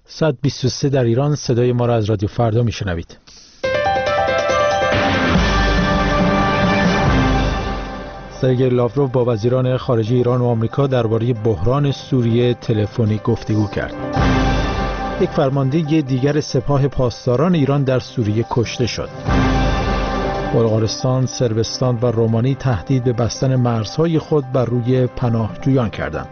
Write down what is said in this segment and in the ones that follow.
ساعت 23 در ایران. صدای ما را از رادیو فردا میشنوید. سرگئی لاوروف با وزیران خارجه ایران و آمریکا درباره بحران سوریه تلفنی گفتگو کرد. یک فرمانده دیگر سپاه پاسداران ایران در سوریه کشته شد. بلغارستان، صربستان و رومانی تهدید به بستن مرزهای خود بر روی پناهجویان کردند.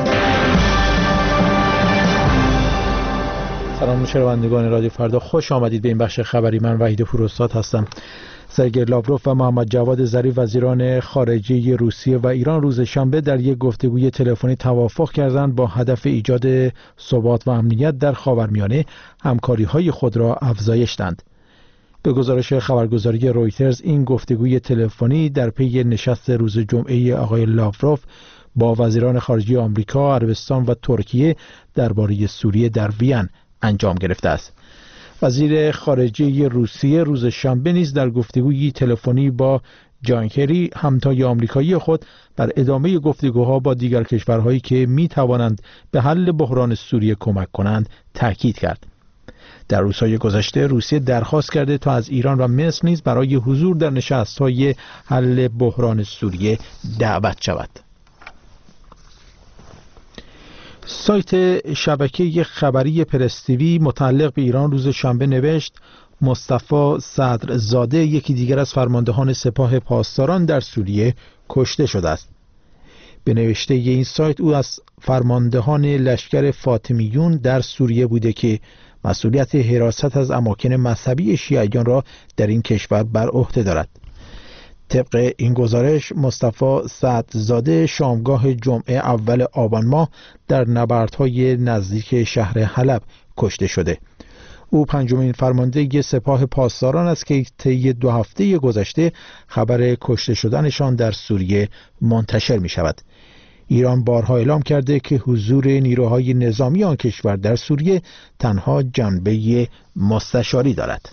سلام شنوندگان رادیو فردا، خوش آمدید به این بخش خبری. من وحید پوراستاد هستم. سرگئی لاوروف و محمد جواد ظریف وزیران خارجه روسیه و ایران روز شنبه در یک گفتگوی تلفنی توافق کردند با هدف ایجاد ثبات و امنیت در خاورمیانه همکاری‌های خود را افزایش دهند. به گزارش خبرگزاری رویترز این گفتگوی تلفنی در پی نشست روز جمعه آقای لاوروف با وزیران خارجه آمریکا، عربستان و ترکیه درباره سوریه در وین انجام گرفته است. وزیر خارجه روسیه روز شنبه نیز در گفتگوی تلفنی با جان کری همتای آمریکایی خود بر ادامه گفتگوها با دیگر کشورهایی که می توانند به حل بحران سوریه کمک کنند تاکید کرد. در روزهای گذشته روسیه درخواست کرده تا از ایران و مصر نیز برای حضور در نشست‌های حل بحران سوریه دعوت شود. سایت شبکه خبری پرس تیوی متعلق به ایران روز شنبه نوشت مصطفی صدرزاده، یکی دیگر از فرماندهان سپاه پاسداران در سوریه، کشته شده است. به نوشته این سایت او از فرماندهان لشکر فاطمیون در سوریه بوده که مسئولیت حراست از اماکن مذهبی شیعیان را در این کشور بر عهده دارد. طبق این گزارش مصطفی صدرزاده شامگاه جمعه اول آبان ماه در نبردهای نزدیک شهر حلب کشته شده. او پنجمین فرمانده سپاه پاسداران است که طی 2 هفته گذشته خبر کشته شدنشان در سوریه منتشر می شود. ایران بارها اعلام کرده که حضور نیروهای نظامی آن کشور در سوریه تنها جنبه مستشاری دارد.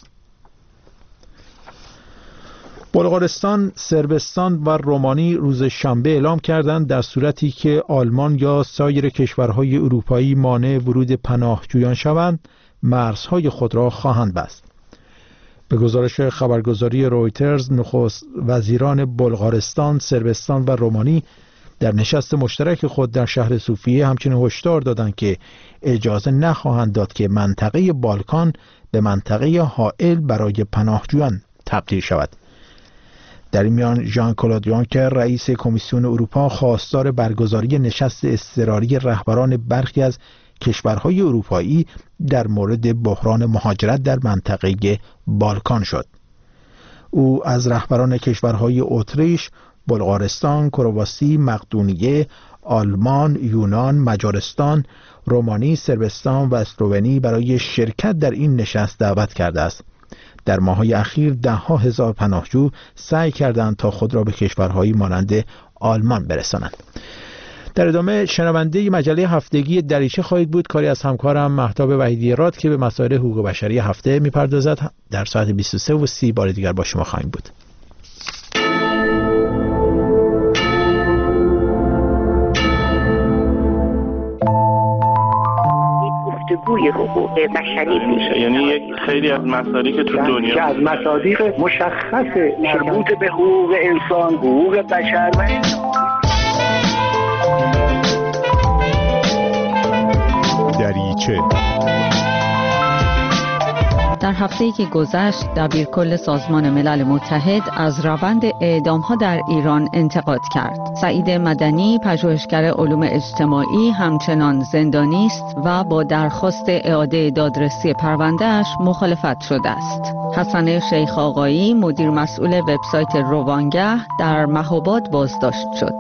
بلغارستان، صربستان و رومانی روز شنبه اعلام کردند در صورتی که آلمان یا سایر کشورهای اروپایی مانع ورود پناهجویان شوند، مرزهای خود را خواهند بست. به گزارش خبرگزاری رویترز، نخست وزیران بلغارستان، صربستان و رومانی در نشست مشترک خود در شهر صوفیه همچنین هشدار دادند که اجازه نخواهند داد که منطقه بالکان به منطقه حائل برای پناهجویان تبدیل شود. در این میان ژان کلود یونکر رئیس کمیسیون اروپا خواستار برگزاری نشست اضطراری رهبران برخی از کشورهای اروپایی در مورد بحران مهاجرت در منطقه بالکان شد. او از رهبران کشورهای اتریش، بلغارستان، کرواسی، مقدونیه، آلمان، یونان، مجارستان، رومانی، صربستان و اسلوونی برای شرکت در این نشست دعوت کرده است. در ماه‌های اخیر 10,000 پناهجو سعی کردند تا خود را به کشورهایی مانند آلمان برسانند. در ادامه شنونده مجله هفتگی دریچه خواهید بود، کاری از همکارم مهتاب وحیدی راد که به مسائل حقوق بشری هفته میپردازد. در ساعت 23:30 بار دیگر با شما خواهیم بود. گفتگوی حقوق بشری میشه، یعنی یک خیلی از مصادیق که تو دنیا از مصادیق مشخص مربوط به حقوق انسان، حقوق بشر و دریچه. در هفته‌ای که گذشت دبیرکل سازمان ملل متحد از روند اعدام‌ها در ایران انتقاد کرد. سعید مدنی، پژوهشگر علوم اجتماعی، همچنان زندانی است و با درخواست اعاده دادرسی پرونده‌اش مخالفت شده است. حسن شیخ آقایی، مدیر مسئول وبسایت روانگه، در مهاباد بازداشت شد.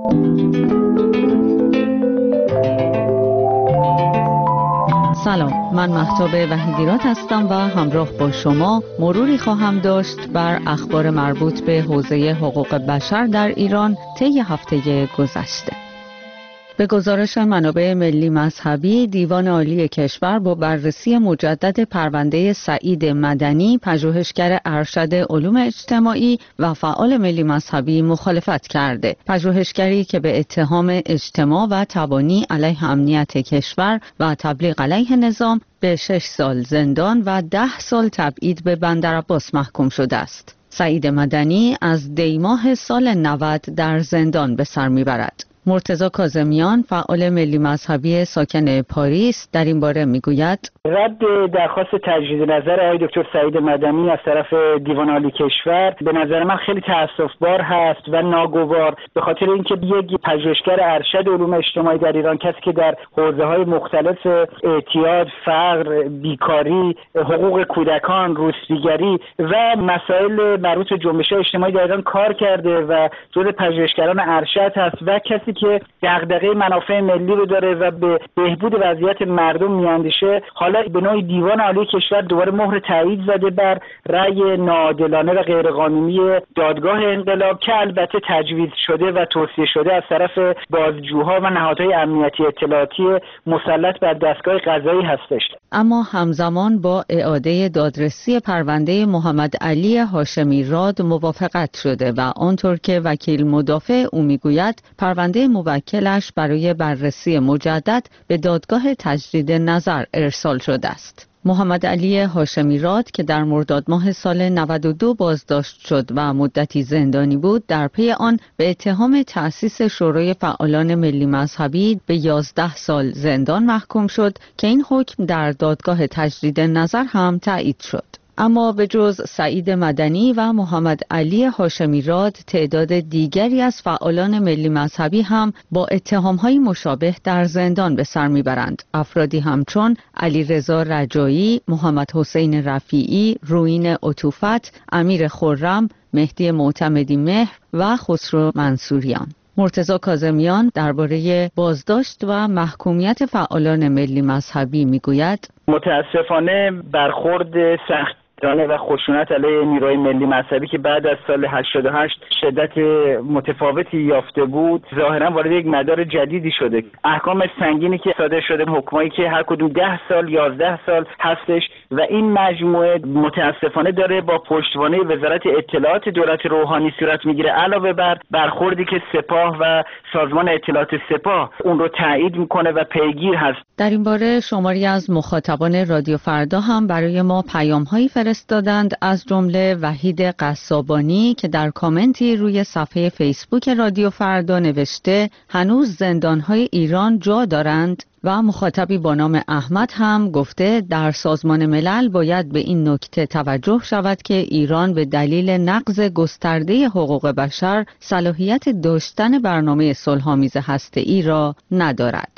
سلام، من مهتاب وحیدی هستم و همراه با شما مروری خواهم داشت بر اخبار مربوط به حوزه حقوق بشر در ایران طی هفته گذشته. به گزارش منابع ملی مذهبی، دیوان عالی کشور با بررسی مجدد پرونده سعید مدنی، پژوهشگر ارشد علوم اجتماعی و فعال ملی مذهبی مخالفت کرده. پژوهشگری که به اتهام اجتماع و تبانی علیه امنیت کشور و تبلیغ علیه نظام به 6 سال زندان و 10 سال تبعید به بندرعباس محکوم شده است. سعید مدنی از دیماه سال 90 در زندان به سر میبرد. مرتضی کاظمیان، فعال ملی مذهبی ساکن پاریس، در این باره میگوید: رد درخواست تجدید نظر آقای دکتر سعید مدنی از طرف دیوان عالی کشور به نظر من خیلی تأسف‌بار هست و ناگوار، به خاطر اینکه یک پژوهشگر ارشد علوم اجتماعی در ایران، کسی که در حوزه‌های مختلف اعتیاد، فقر، بیکاری، حقوق کودکان، روسپیگری و مسائل مربوط به جنبش‌های اجتماعی در ایران کار کرده و جزو پژوهشگران ارشد هست و کسی که دغدغه منافع ملی رو داره و به بهبود وضعیت مردم میاندیشه، حالا به نوعی دیوان عالی کشور دوباره مهر تایید زده بر رأی ناعادلانه و غیرقانونی دادگاه انقلاب که البته تجویز شده و توصیه شده از طرف بازجوها و نهادهای امنیتی اطلاعاتی مسلط بر دستگاه قضایی هستش. اما همزمان با اعاده دادرسی پرونده محمد علی هاشمی راد موافقت شده و آنطور که وکیل مدافع او میگوید پرونده موکلش برای بررسی مجدد به دادگاه تجدید نظر ارسال شده است. محمد علی هاشمی راد که در مرداد ماه سال 92 بازداشت شد و مدتی زندانی بود، در پی آن به اتهام تأسیس شورای فعالان ملی مذهبی به 11 سال زندان محکوم شد که این حکم در دادگاه تجدید نظر هم تایید شد. اما به جز سعید مدنی و محمد علی هاشمی راد، تعداد دیگری از فعالان ملی مذهبی هم با اتهام‌های مشابه در زندان به سر میبرند. افرادی همچون علیرضا رجایی، محمد حسین رفیعی، رویین عطوفت، امیر خرم، مهدی معتمدی مهر و خسرو منصوریان. مرتضی کاظمیان درباره بازداشت و محکومیت فعالان ملی مذهبی میگوید: متاسفانه برخورد سخت و خشونت علیه نیروهای ملی مذهبی که بعد از سال 88 شدت متفاوتی یافته بود، ظاهرا وارد یک مدار جدیدی شده. احکام سنگینی که صادر شده، حکمایی که هر کدوم 10 سال 11 سال هستش و این مجموعه متاسفانه داره با پشتوانه وزارت اطلاعات دولت روحانی صورت میگیره، علاوه بر برخوردی که سپاه و سازمان اطلاعات سپاه اون رو تایید میکنه و پیگیر هست. در این باره شماری از مخاطبان رادیو فردا هم برای ما پیام‌هایی فرستادند، از جمله وحید قصابانی که در کامنتی روی صفحه فیسبوک رادیو فردا نوشته هنوز زندان‌های ایران جا دارند، و مخاطبی با نام احمد هم گفته در سازمان ملل باید به این نکته توجه شود که ایران به دلیل نقض گسترده حقوق بشر صلاحیت داشتن برنامه صلح‌آمیز هسته‌ای را ندارد.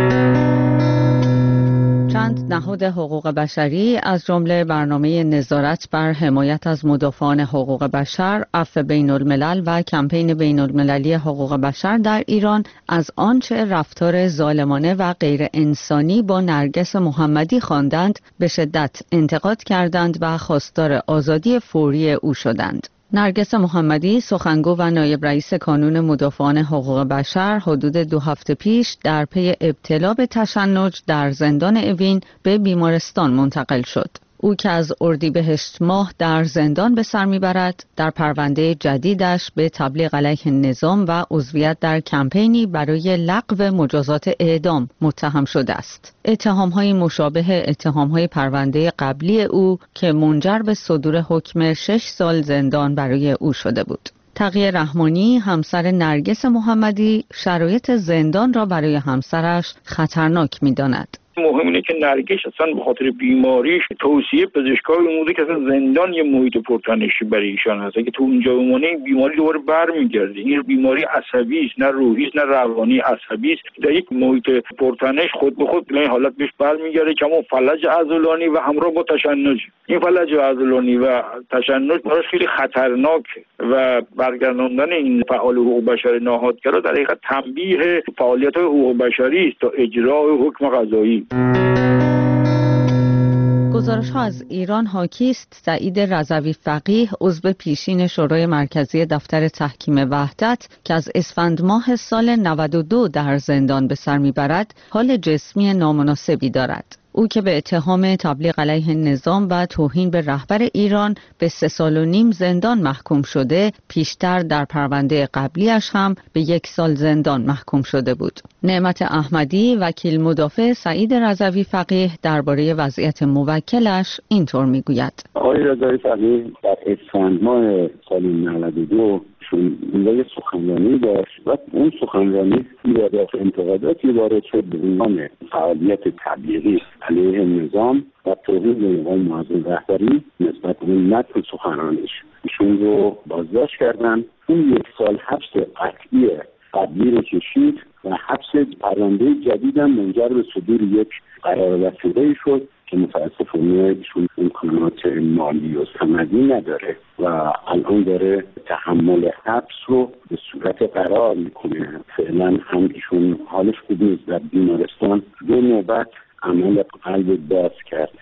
چند نهاد حقوق بشری از جمله برنامه نظارت بر حمایت از مدافعان حقوق بشر، عفو بین الملل و کمپین بین المللی حقوق بشر در ایران از آنچه رفتار ظالمانه و غیر انسانی با نرگس محمدی خواندند به شدت انتقاد کردند و خواستار آزادی فوری او شدند. نرگس محمدی، سخنگو و نایب رئیس کانون مدافعان حقوق بشر، حدود 2 هفته پیش در پی ابتلا به تشنج در زندان اوین به بیمارستان منتقل شد. او که از اردیبهشت ماه در زندان به سر میبرد، در پرونده جدیدش به تبلیغ علیه نظام و عضویت در کمپینی برای لغو مجازات اعدام متهم شده است. اتهام‌های مشابه اتهام‌های پرونده قبلی او که منجر به صدور حکم 6 سال زندان برای او شده بود. تقی رحمانی، همسر نرگس محمدی، شرایط زندان را برای همسرش خطرناک می‌داند. مهم اینه که نرگس اصلا به خاطر بیماریش توصیه پزشکای بوده که اصلا زندان یه محیط پرتنشی برای ایشان هست. اگه تو اونجا بمونه این بیماری دوباره برمیگرده. این بیماری عصبی است، نه روحی است، نه روانی، عصبی است. در یک محیط پرتنش خود به خود به این حالت بهش برمیگرده که همون فلج عضلانی و همراه با تشنج. این فلج عضلانی و تشنج براش خیلی خطرناکه و برگرداندن این فعال حقوق بشر ناهادگرا در حقیقت تنبیه فعالیت‌های حقوق بشری است تا اجرای حکم قضایی. گزارش‌ها از ایران حاکی است سعید رضوی فقیه عضو پیشین شورای مرکزی دفتر تحکیم وحدت که از اسفند ماه سال 92 در زندان به سر میبرد حال جسمی نامناسبی دارد. او که به اتهام تبلیغ علیه نظام و توهین به رهبر ایران به 3 سال و نیم زندان محکوم شده، پیشتر در پرونده قبلیش هم به 1 سال زندان محکوم شده بود. نعمت احمدی وکیل مدافع سعید رضوی فقیه درباره وضعیت موکلش اینطور میگوید: آقای رضوی فقیه در اسفند ماه سال 92 یه سخنرانی داشت و اون سخنرانی ایرادات انتقاداتی وارد شد به عنوان فعالیت تبلیغی علیه نظام و توهین به نظام معظم رهبری نسبت به متن سخنرانیش. ایشون رو بازداشت کردن. اون 1 سال حبس قطعی قبلی رو کشید و حبس پرونده جدید هم منجر به صدور یک قرار وثیقه‌ای شد که متاسفانه ایشون امکانات مالی و سندی نداره و الان داره تحمل حبس رو به صورت قرار میکنه. فعلا هم ایشون حالش خوب نیست، در بیمارستان 2 نوبت عمل قلب باز کرد.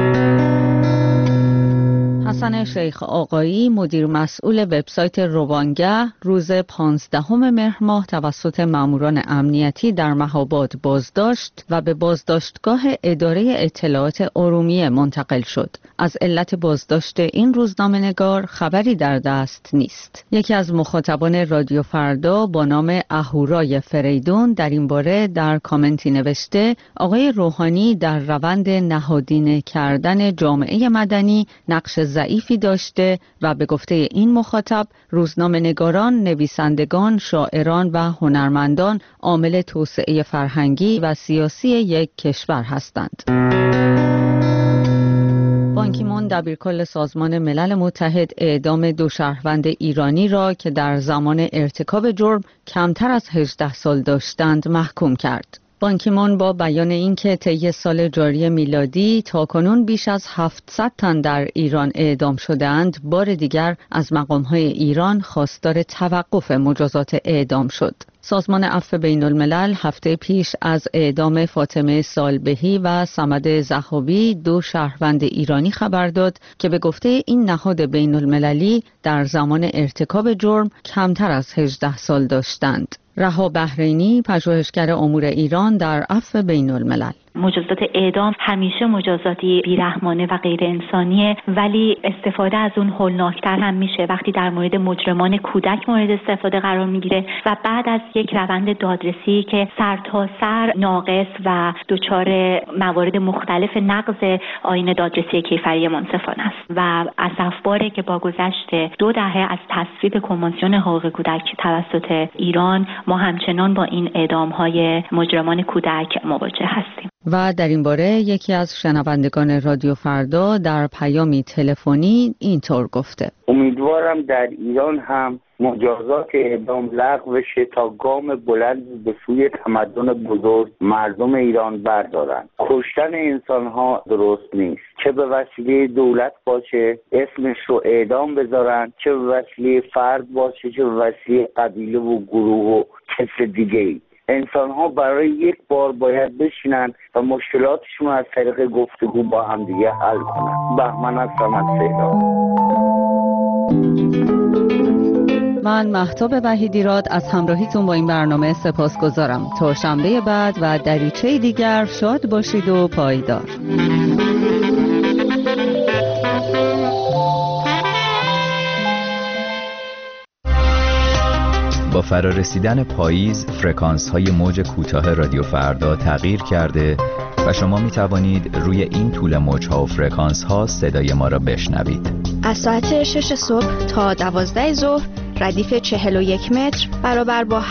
حسن شیخ آقایی مدیر مسئول وبسایت روانگه روز 15 مهر ماه توسط ماموران امنیتی در مهاباد بازداشت و به بازداشتگاه اداره اطلاعات ارومیه منتقل شد. از علت بازداشت این روزنامه‌نگار خبری در دست نیست. یکی از مخاطبان رادیو فردا با نام اهورای فریدون در این باره در کامنتی نوشته: آقای روحانی در روند نهادینه کردن جامعه مدنی نقش ضعیفی داشته و به گفته این مخاطب روزنامه‌نگاران، نویسندگان، شاعران و هنرمندان عامل توسعه فرهنگی و سیاسی یک کشور هستند. بان کی مون دبیرکل سازمان ملل متحد اعدام 2 شهروند ایرانی را که در زمان ارتکاب جرم کمتر از 18 سال داشتند محکوم کرد. بان کی مون با بیان اینکه طی سال جاری میلادی تاکنون بیش از 700 تن در ایران اعدام شده‌اند، بار دیگر از مقام‌های ایران خواستار توقف مجازات اعدام شد. سازمان عفو بین الملل هفته پیش از اعدام فاطمه سالبهی و صمد ضحابی 2 شهروند ایرانی خبر داد که به گفته این نهاد بین المللی در زمان ارتکاب جرم کمتر از 18 سال داشتند. رها بحرینی پژوهشگر امور ایران در عفو بین الملل: مجازات اعدام همیشه مجازاتی بیرحمانه و غیر انسانیه، ولی استفاده از اون هولناکتر هم میشه وقتی در مورد مجرمان کودک مورد استفاده قرار میگیره و بعد از یک روند دادرسی که سرتاسر ناقص و دچار موارد مختلف نقض آیین دادرسی کیفری منصفانه است و اسفباره که با گذشت 2 دهه از تصویب کنوانسیون حقوق کودک توسط ایران ما همچنان با این اعدام‌های مجرمان کودک مواجه هستیم. و در این باره یکی از شنوندگان رادیو فردا در پیامی تلفنی اینطور گفته: امیدوارم در ایران هم مجازات اعدام لغو بشه تا گام بلند به سوی تمدن بزرگ مردم ایران بردارن. کشتن انسان‌ها درست نیست، چه به وسیله دولت باشه اسمش رو اعدام بذارن، چه به وسیله فرد باشه، چه به وسیله قبیله و گروه و کس دیگه‌ای. انسان‌ها برای یک بار باید بشینن و مشکلاتشون از طریق گفتگو با هم دیگه حل کنن. بهمن هستم از سیلاب. من مهتاب وحیدیراد از همراهیتون با این برنامه سپاسگزارم. تا شنبه بعد و دریچه دیگر شاد باشید و پایدار. با فرارسیدن پاییز فرکانس‌های موج کوتاه رادیو فردا تغییر کرده و شما می توانید روی این طول موج‌ها و فرکانس‌ها صدای ما را بشنوید. از ساعت 6 صبح تا 12 ظهر ردیف 41 متر برابر با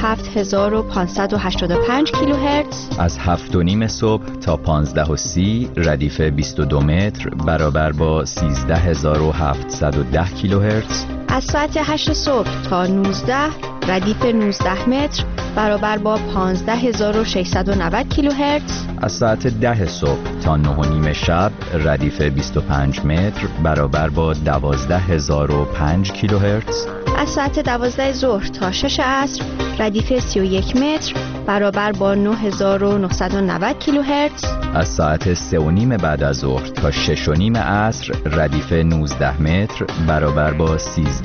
7585 کیلوهرتز. از 7:30 صبح تا 15:30 ردیف 22 متر برابر با 13710 کیلوهرتز. از ساعت 8 صبح تا 19 ردیف 19 متر برابر با 15690 کیلوهرتز. از ساعت 10 صبح تا 9:30 شب ردیف 25 متر برابر با 12005 کیلوهرتز. از ساعت 12 ظهر تا 6 عصر ردیف 31 متر برابر با 9990 کیلوهرتز. از ساعت 3:30 بعد از ظهر تا 6:30 عصر ردیف 19 متر برابر با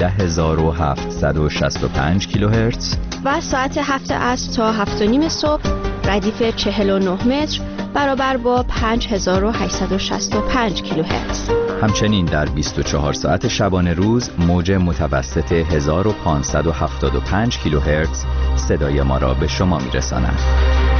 13765 کیلوهرتز. و از ساعت 7 عصر تا 7:30 صبح ردیف 49 متر برابر با 5865 کیلوهرتز. همچنین در 24 ساعت شبانه روز موج متوسط 1575 کیلوهرتز صدای ما را به شما می‌رساند.